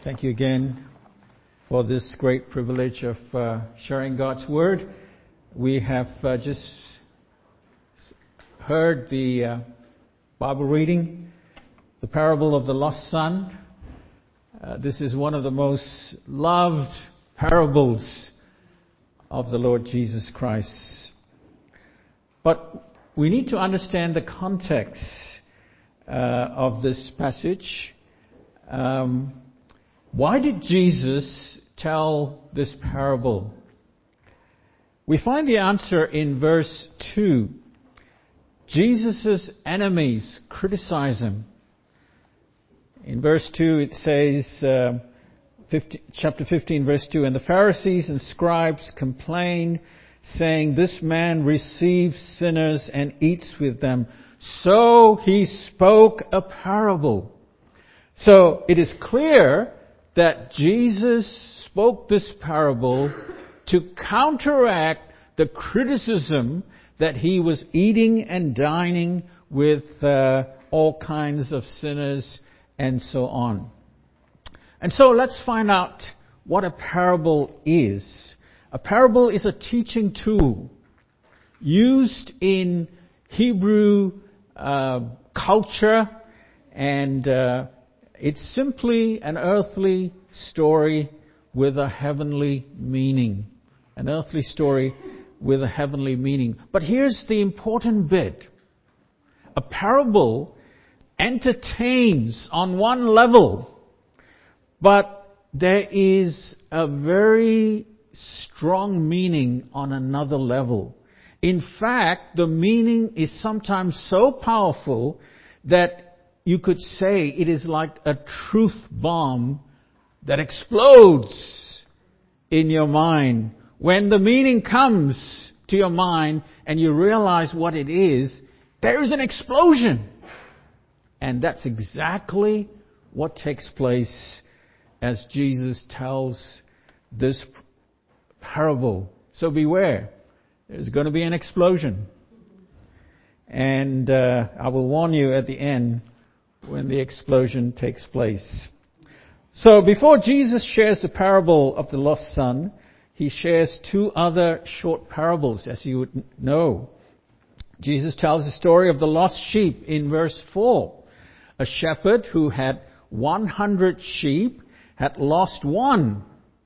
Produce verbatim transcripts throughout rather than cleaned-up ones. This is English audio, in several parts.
Thank you again for this great privilege of uh, sharing God's Word. We have uh, just heard the uh, Bible reading, the parable of the lost son. Uh, this is one of the most loved parables of the Lord Jesus Christ. But we need to understand the context uh, of this passage. Um, why did Jesus tell this parable? We find the answer in verse two. Jesus' enemies criticize him. In verse two it says, uh, fifteen, chapter fifteen verse two, and the Pharisees and scribes complained, saying, this man receives sinners and eats with them. So he spoke a parable. So it is clear that Jesus spoke this parable to counteract the criticism that he was eating and dining with uh, all kinds of sinners and so on. And so let's find out what a parable is. A parable is a teaching tool used in Hebrew uh, culture, and uh, it's simply an earthly story with a heavenly meaning. An earthly story with a heavenly meaning. But here's the important bit. A parable entertains on one level, but there is a very strong meaning on another level. In fact, the meaning is sometimes so powerful that you could say it is like a truth bomb that explodes in your mind. When the meaning comes to your mind and you realize what it is, there is an explosion. And that's exactly what takes place as Jesus tells this parable. So beware. There's going to be an explosion. And uh, I will warn you at the end when the explosion takes place. So before Jesus shares the parable of the lost son, he shares two other short parables, as you would know. Jesus tells the story of the lost sheep in verse four. A shepherd who had one hundred sheep had lost one.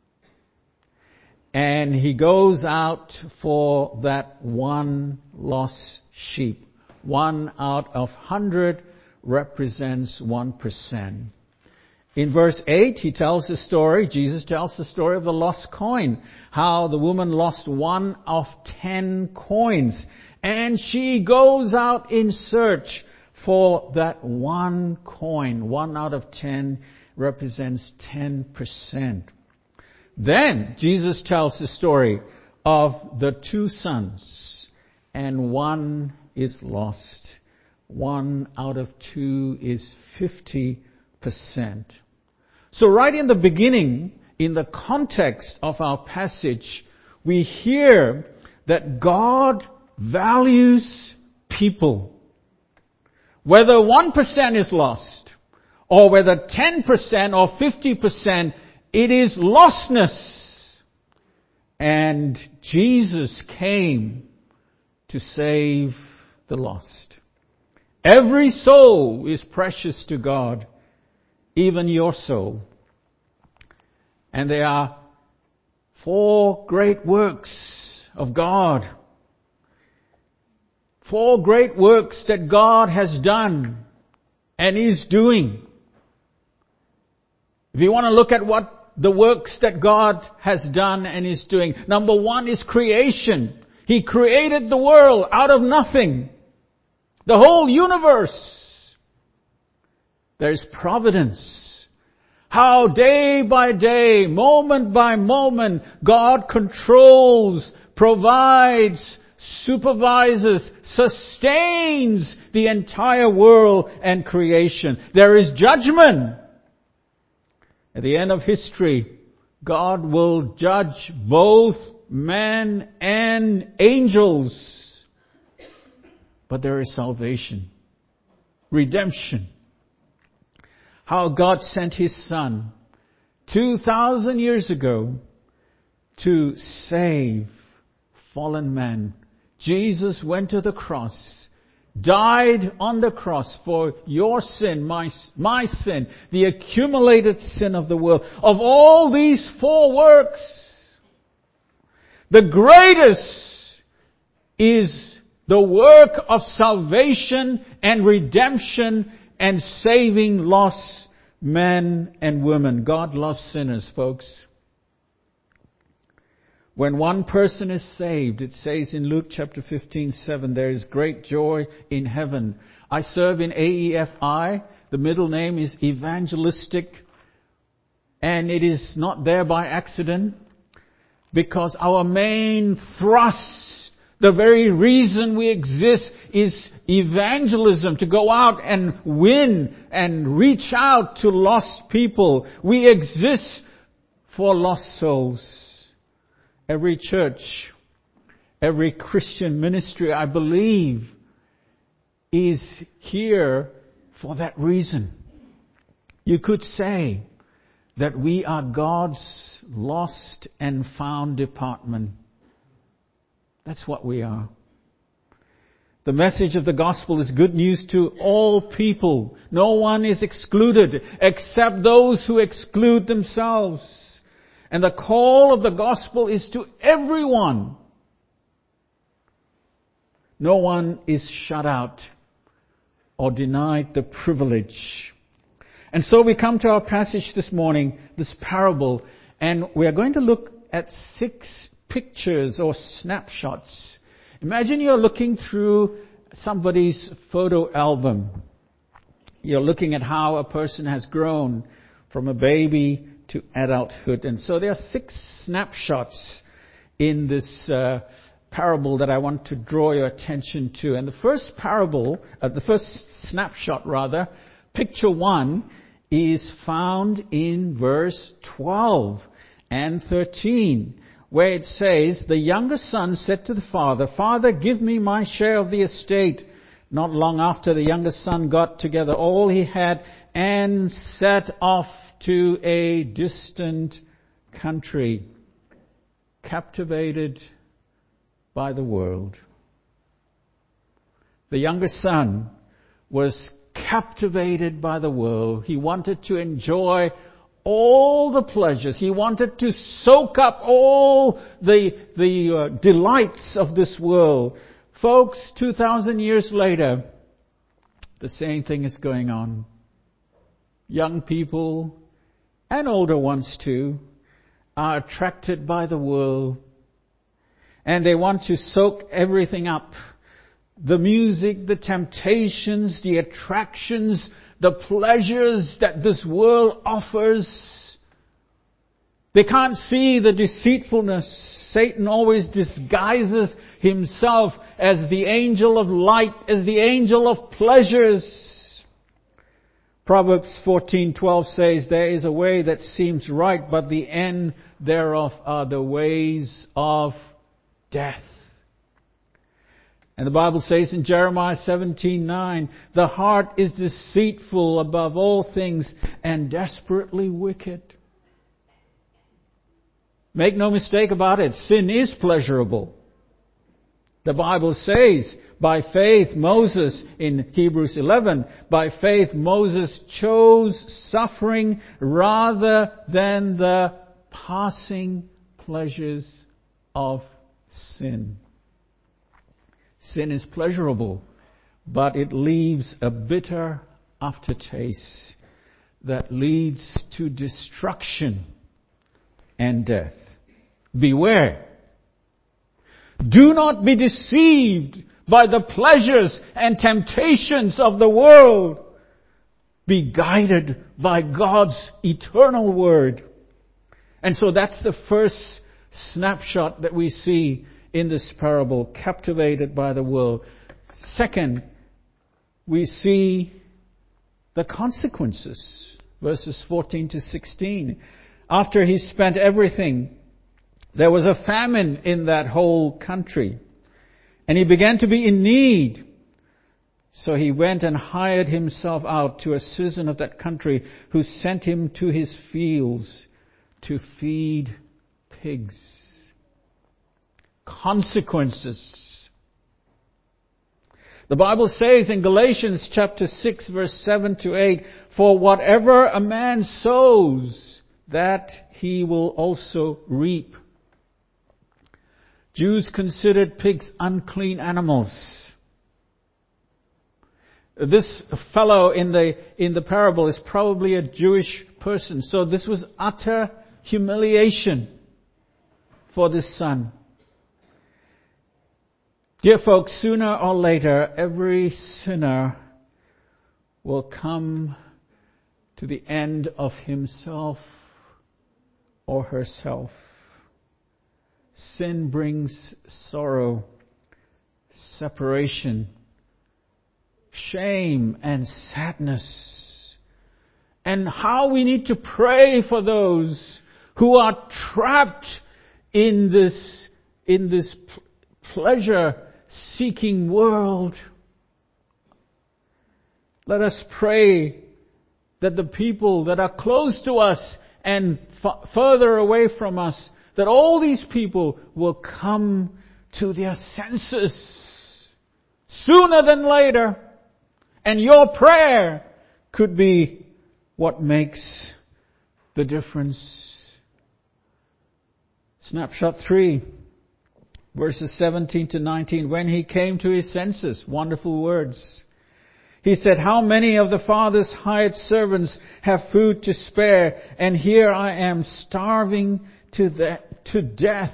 And he goes out for that one lost sheep. One out of hundred represents one percent. In verse eight, he tells the story, Jesus tells the story of the lost coin. How the woman lost one of ten coins. And she goes out in search for that one coin. One out of ten represents ten percent. Then Jesus tells the story of the two sons. And one is lost. One out of two is fifty percent. So right in the beginning, in the context of our passage, we hear that God values people. Whether one percent is lost, or whether ten percent or fifty percent, it is lostness. And Jesus came to save the lost. Every soul is precious to God, even your soul. And there are four great works of God. Four great works that God has done and is doing. If you want to look at what the works that God has done and is doing, number one is creation. He created the world out of nothing. The whole universe. There's providence. How day by day, moment by moment, God controls, provides, supervises, sustains the entire world and creation. There is judgment. At the end of history, God will judge both man and angels. But there is salvation, redemption. How God sent His Son two thousand years ago to save fallen man. Jesus went to the cross, died on the cross for your sin, my, my sin, the accumulated sin of the world. Of all these four works, the greatest is the work of salvation and redemption and saving lost men and women. God loves sinners, folks. When one person is saved, it says in Luke chapter fifteen, seven, there is great joy in heaven. I serve in A E F I. The middle name is Evangelistic. And it is not there by accident, because our main thrust, the very reason we exist, is evangelism, to go out and win and reach out to lost people. We exist for lost souls. Every church, every Christian ministry, I believe, is here for that reason. You could say that we are God's lost and found department. That's what we are. The message of the gospel is good news to all people. No one is excluded except those who exclude themselves. And the call of the gospel is to everyone. No one is shut out or denied the privilege. And so we come to our passage this morning, this parable, and we are going to look at six pictures or snapshots. Imagine you're looking through somebody's photo album. You're looking at how a person has grown from a baby to adulthood. And so there are six snapshots in this uh, parable that I want to draw your attention to. And the first parable, uh, the first snapshot rather, picture one, is found in verse twelve and thirteen, where it says, the younger son said to the father, Father, give me my share of the estate. Not long after, the younger son got together all he had and set off to a distant country, captivated by the world. The younger son was captivated by the world. He wanted to enjoy all the pleasures. He wanted to soak up all the, the uh, delights of this world. Folks, two thousand years later, the same thing is going on. Young people, and older ones too, are attracted by the world. And they want to soak everything up. The music, the temptations, the attractions, the pleasures that this world offers. They can't see the deceitfulness. Satan always disguises himself as the angel of light, as the angel of pleasures. Proverbs fourteen twelve says, there is a way that seems right, but the end thereof are the ways of death. And the Bible says in Jeremiah seventeen nine, the heart is deceitful above all things and desperately wicked. Make no mistake about it, sin is pleasurable. The Bible says, by faith Moses, in Hebrews eleven, by faith Moses chose suffering rather than the passing pleasures of sin. Sin is pleasurable, but it leaves a bitter aftertaste that leads to destruction and death. Beware. Do not be deceived by the pleasures and temptations of the world. Be guided by God's eternal word. And so that's the first snapshot that we see in this parable, captivated by the world. Second, we see the consequences, verses fourteen to sixteen. After he spent everything, there was a famine in that whole country, and he began to be in need. So he went and hired himself out to a citizen of that country, who sent him to his fields to feed pigs. Consequences. The Bible says in Galatians chapter six verse seven to eight, for whatever a man sows, that he will also reap. Jews considered pigs unclean animals. This fellow in the, in the parable is probably a Jewish person. So this was utter humiliation for this son. Dear folks, sooner or later, every sinner will come to the end of himself or herself. Sin brings sorrow, separation, shame and sadness. And how we need to pray for those who are trapped in this, in this pleasure-seeking world. Let us pray that the people that are close to us and f- further away from us, that all these people will come to their senses sooner than later. And your prayer could be what makes the difference. Snapshot three, verses seventeen to nineteen. When he came to his senses, wonderful words. He said, how many of the father's hired servants have food to spare, and here I am starving to, the, to death.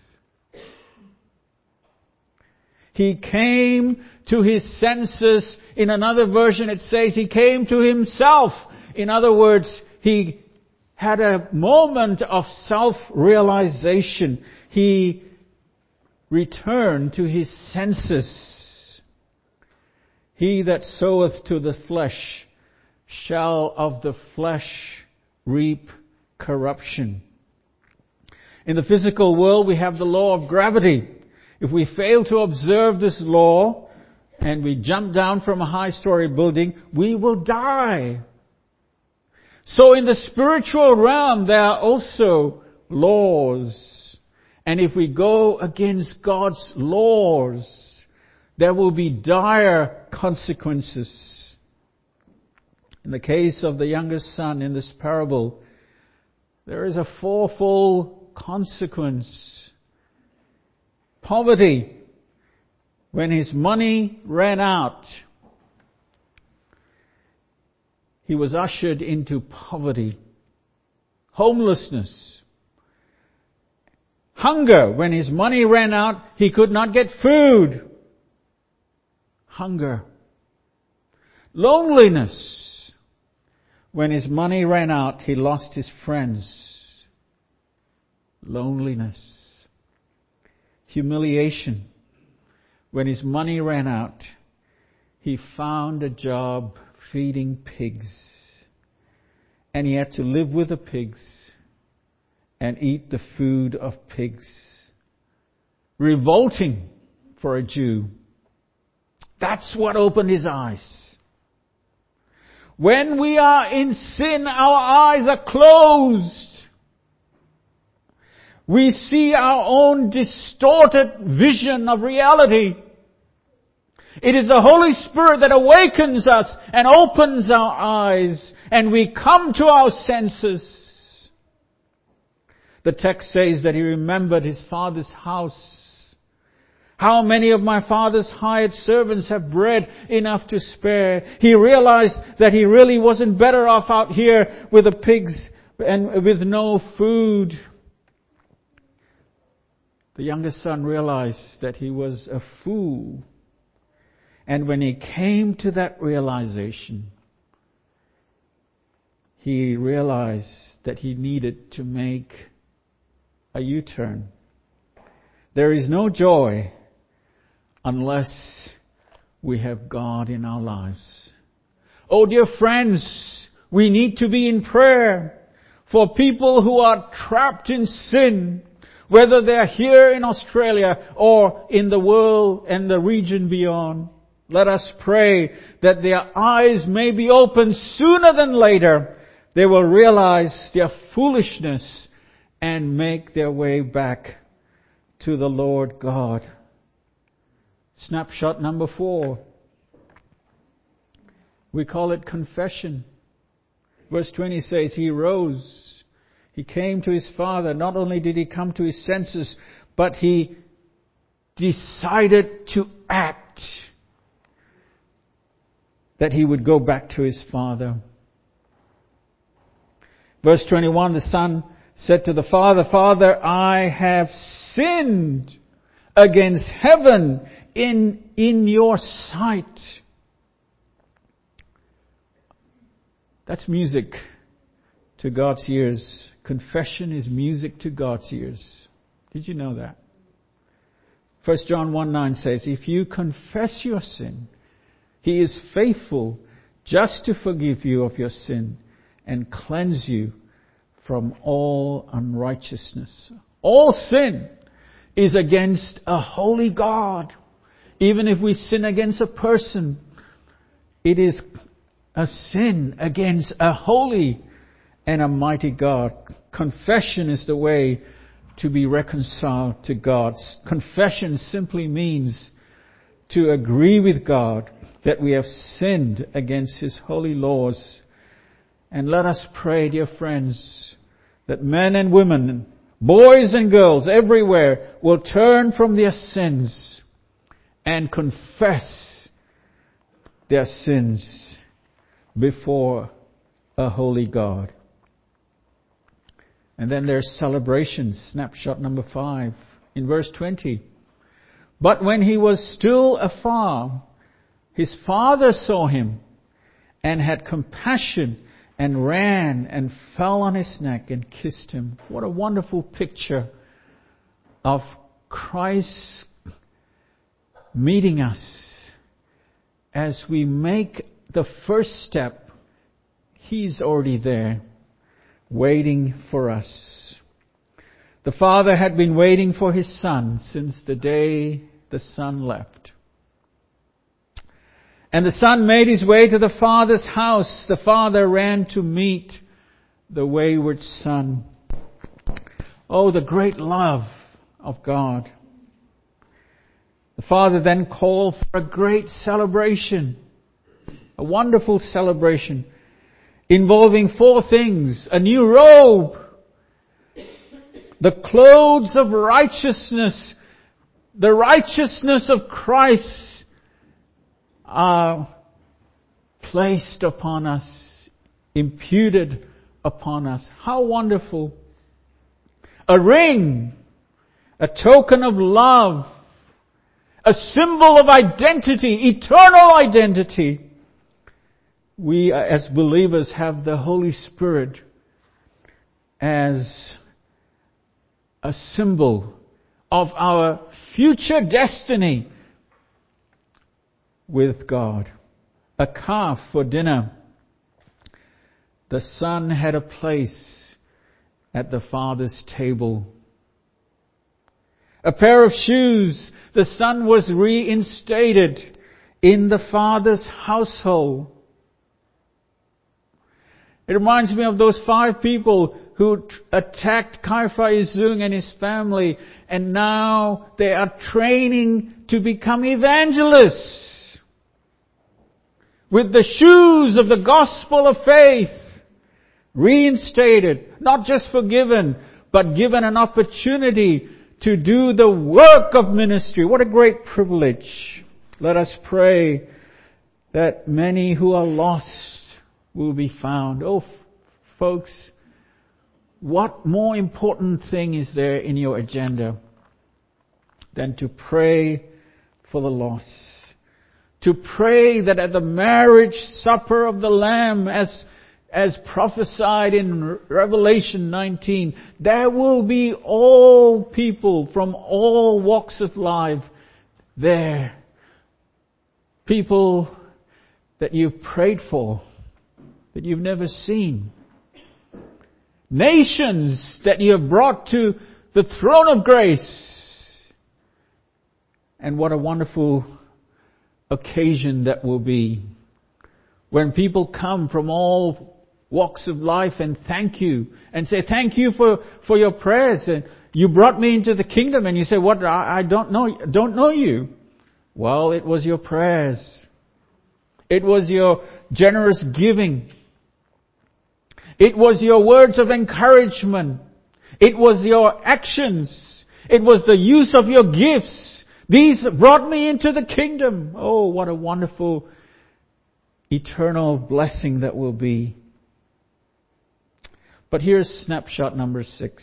He came to his senses. In another version it says he came to himself. In other words, he had a moment of self-realization. He returned to his senses. He that soweth to the flesh shall of the flesh reap corruption. In the physical world we have the law of gravity. If we fail to observe this law and we jump down from a high-story building, we will die. So in the spiritual realm there are also laws. And if we go against God's laws, there will be dire consequences. In the case of the youngest son in this parable, there is a fourfold consequence. Poverty. When his money ran out, he was ushered into poverty. Homelessness. Hunger. When his money ran out, he could not get food. Hunger. Loneliness. When his money ran out, he lost his friends. Loneliness. Humiliation. When his money ran out, he found a job feeding pigs. And he had to live with the pigs and eat the food of pigs. Revolting for a Jew. That's what opened his eyes. When we are in sin, our eyes are closed. We see our own distorted vision of reality. It is the Holy Spirit that awakens us and opens our eyes, and we come to our senses. The text says that he remembered his father's house. How many of my father's hired servants have bread enough to spare? He realized that he really wasn't better off out here with the pigs and with no food. The youngest son realized that he was a fool. And when he came to that realization, he realized that he needed to make a U-turn. There is no joy unless we have God in our lives. Oh, dear friends, we need to be in prayer for people who are trapped in sin, whether they're here in Australia or in the world and the region beyond. Let us pray that their eyes may be opened sooner than later. They will realize their foolishness and make their way back to the Lord God. Snapshot number four. We call it confession. Verse twenty says, He rose. He came to His Father. Not only did He come to His senses, but He decided to act. That He would go back to His Father. Verse twenty-one, the Son said to the Father, Father, I have sinned against heaven in, in your sight. That's music to God's ears. Confession is music to God's ears. Did you know that? First John one nine says, if you confess your sin, He is faithful just to forgive you of your sin and cleanse you from all unrighteousness. All sin is against a holy God. Even if we sin against a person, it is a sin against a holy and a mighty God. Confession is the way to be reconciled to God. Confession simply means to agree with God that we have sinned against His holy laws. And let us pray, dear friends, that men and women, boys and girls everywhere will turn from their sins and confess their sins before a holy God. And then there's celebration, snapshot number five, in verse twenty. But when He was still afar, His Father saw Him and had compassion and ran and fell on His neck and kissed Him. What a wonderful picture of Christ meeting us. As we make the first step, He's already there, waiting for us. The Father had been waiting for His Son since the day the Son left. And the Son made His way to the Father's house. The Father ran to meet the wayward Son. Oh, the great love of God. The Father then called for a great celebration. A wonderful celebration involving four things. A new robe. The clothes of righteousness. The righteousness of Christ are placed upon us, imputed upon us. How wonderful. A ring, a token of love, a symbol of identity, eternal identity. We as believers have the Holy Spirit as a symbol of our future destiny with God. A calf for dinner. The Son had a place at the Father's table. A pair of shoes. The Son was reinstated in the Father's household. It reminds me of those five people who attacked Kaiphai Izung and his family, and now they are training to become evangelists. With the shoes of the gospel of faith, reinstated, not just forgiven, but given an opportunity to do the work of ministry. What a great privilege. Let us pray that many who are lost will be found. Oh, folks, what more important thing is there in your agenda than to pray for the lost? To pray that at the marriage supper of the Lamb, as, as prophesied in Revelation nineteen, there will be all people from all walks of life there. People that you've prayed for, that you've never seen. Nations that you have brought to the throne of grace. And what a wonderful occasion that will be when people come from all walks of life and thank you and say, thank you for, for your prayers. And you brought me into the kingdom. And you say, what? I, I don't know, don't know you. Well, it was your prayers. It was your generous giving. It was your words of encouragement. It was your actions. It was the use of your gifts. These brought me into the kingdom. Oh, what a wonderful eternal blessing that will be. But here's snapshot number six.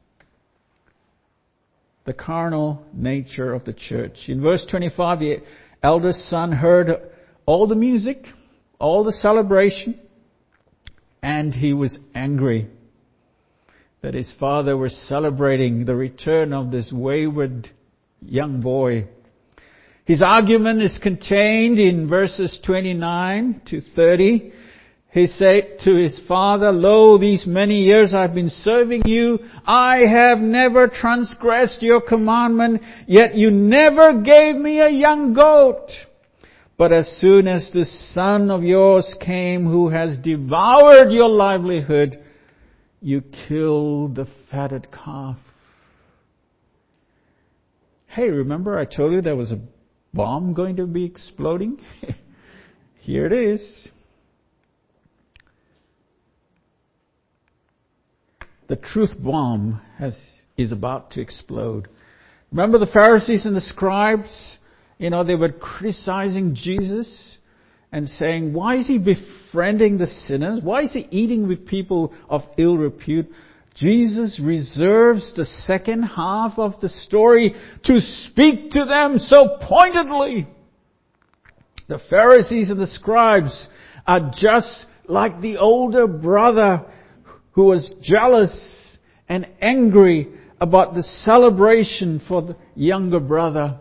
The carnal nature of the church. In verse twenty-five, the eldest son heard all the music, all the celebration, and he was angry that his father was celebrating the return of this wayward young boy. His argument is contained in verses twenty-nine to thirty. He said to his father, lo, these many years I've been serving you. I have never transgressed your commandment, yet you never gave me a young goat. But as soon as the son of yours came who has devoured your livelihood, you killed the fatted calf. Hey, remember I told you there was a bomb going to be exploding? Here it is. The truth bomb has, is about to explode. Remember the Pharisees and the scribes? You know, they were criticizing Jesus and saying, why is he befriending the sinners? Why is he eating with people of ill repute? Jesus reserves the second half of the story to speak to them so pointedly. The Pharisees and the scribes are just like the older brother who was jealous and angry about the celebration for the younger brother.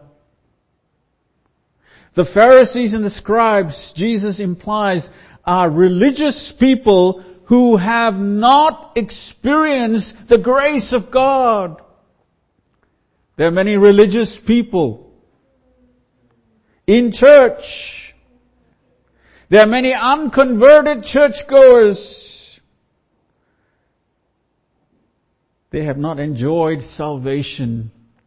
The Pharisees and the scribes, Jesus implies, are religious people who have not experienced the grace of God. There are many religious people in church. There are many unconverted churchgoers. They have not enjoyed salvation.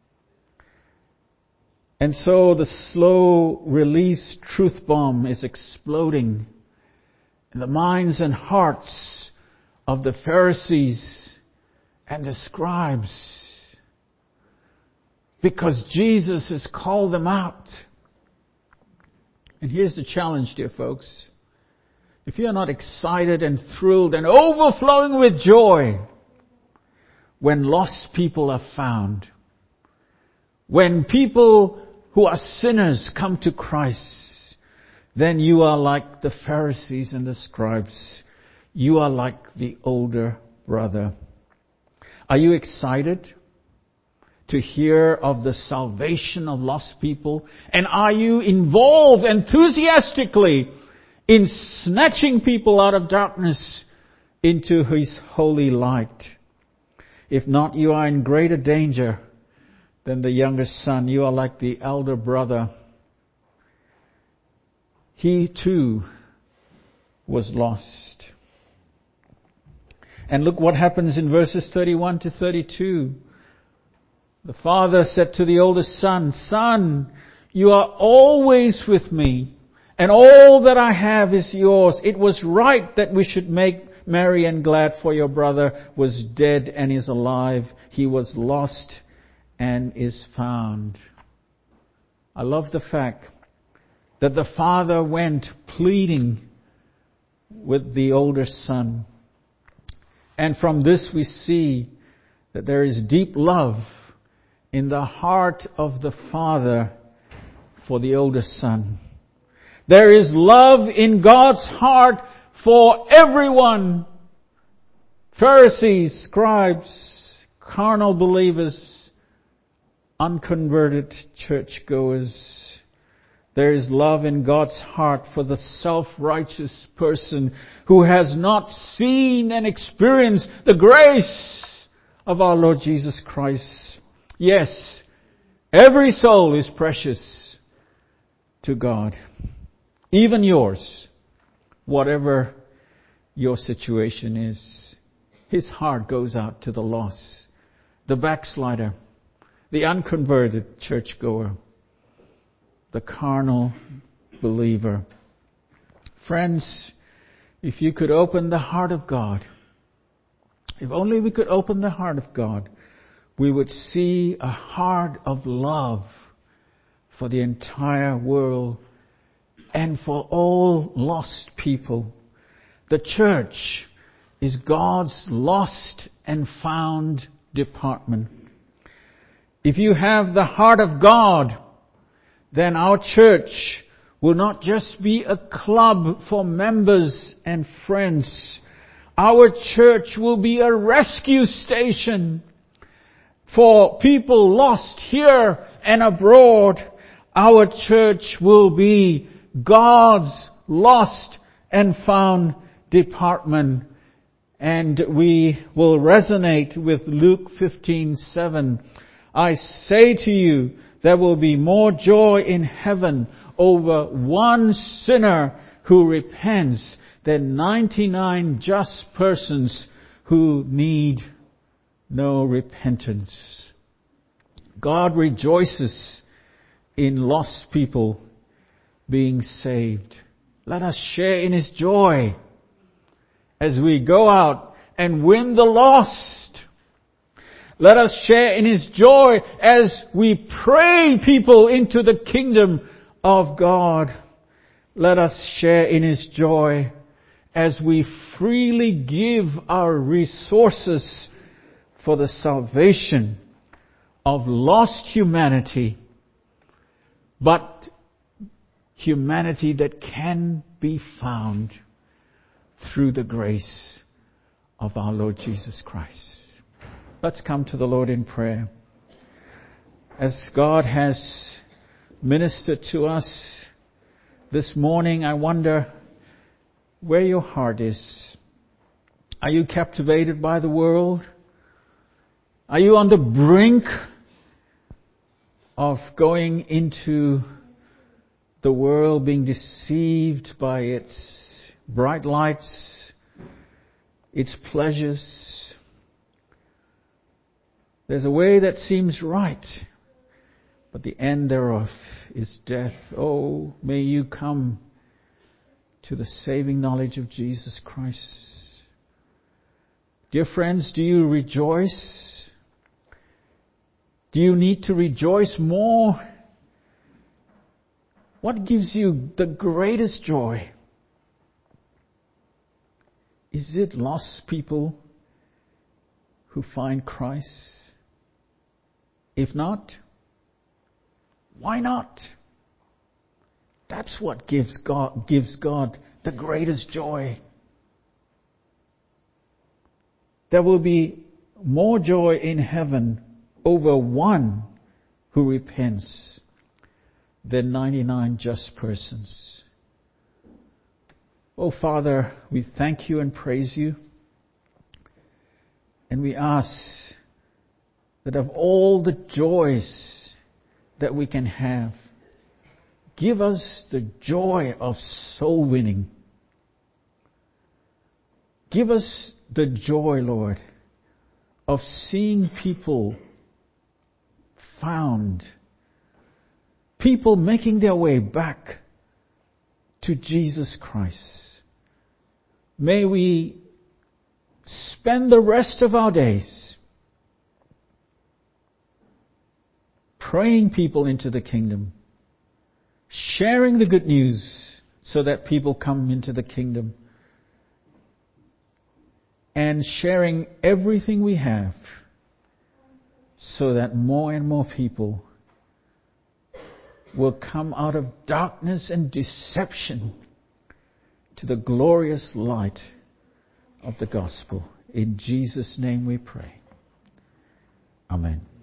And so the slow release truth bomb is exploding in the minds and hearts of the Pharisees and the scribes, because Jesus has called them out. And here's the challenge, dear folks. If you are not excited and thrilled and overflowing with joy when lost people are found, when people who are sinners come to Christ, then you are like the Pharisees and the scribes. You are like the older brother. Are you excited to hear of the salvation of lost people? And are you involved enthusiastically in snatching people out of darkness into His holy light? If not, you are in greater danger than the youngest son. You are like the elder brother. He too was lost. And look what happens in verses thirty-one to thirty-two. The father said to the oldest son, Son, you are always with me, and all that I have is yours. It was right that we should make merry and glad, for your brother was dead and is alive. He was lost and is found. I love the fact that the father went pleading with the older son. And from this we see that there is deep love in the heart of the father for the older son. There is love in God's heart for everyone. Pharisees, scribes, carnal believers, unconverted churchgoers. There is love in God's heart for the self-righteous person who has not seen and experienced the grace of our Lord Jesus Christ. Yes, every soul is precious to God. Even yours, whatever your situation is. His heart goes out to the lost, the backslider, the unconverted churchgoer, the carnal believer. Friends, if you could open the heart of God, if only we could open the heart of God, we would see a heart of love for the entire world and for all lost people. The church is God's lost and found department. If you have the heart of God, then our church will not just be a club for members and friends. Our church will be a rescue station for people lost here and abroad. Our church will be God's lost and found department. And we will resonate with Luke fifteen seven. I say to you, there will be more joy in heaven over one sinner who repents than ninety-nine just persons who need no repentance. God rejoices in lost people being saved. Let us share in His joy as we go out and win the lost. Let us share in His joy as we pray people into the kingdom of God. Let us share in His joy as we freely give our resources for the salvation of lost humanity, but humanity that can be found through the grace of our Lord Jesus Christ. Let's come to the Lord in prayer. As God has ministered to us this morning, I wonder where your heart is. Are you captivated by the world? Are you on the brink of going into the world, being deceived by its bright lights, its pleasures? There's a way that seems right, but the end thereof is death. Oh, may you come to the saving knowledge of Jesus Christ. Dear friends, do you rejoice? Do you need to rejoice more? What gives you the greatest joy? Is it lost people who find Christ? If not, why not? That's what gives God, gives God the greatest joy. There will be more joy in heaven over one who repents than ninety-nine just persons. Oh, Father, we thank you and praise you. And we ask that of all the joys that we can have, give us the joy of soul winning. Give us the joy, Lord, of seeing people found, people making their way back to Jesus Christ. May we spend the rest of our days praying people into the kingdom, sharing the good news so that people come into the kingdom, and sharing everything we have so that more and more people will come out of darkness and deception to the glorious light of the gospel. In Jesus' name we pray. Amen.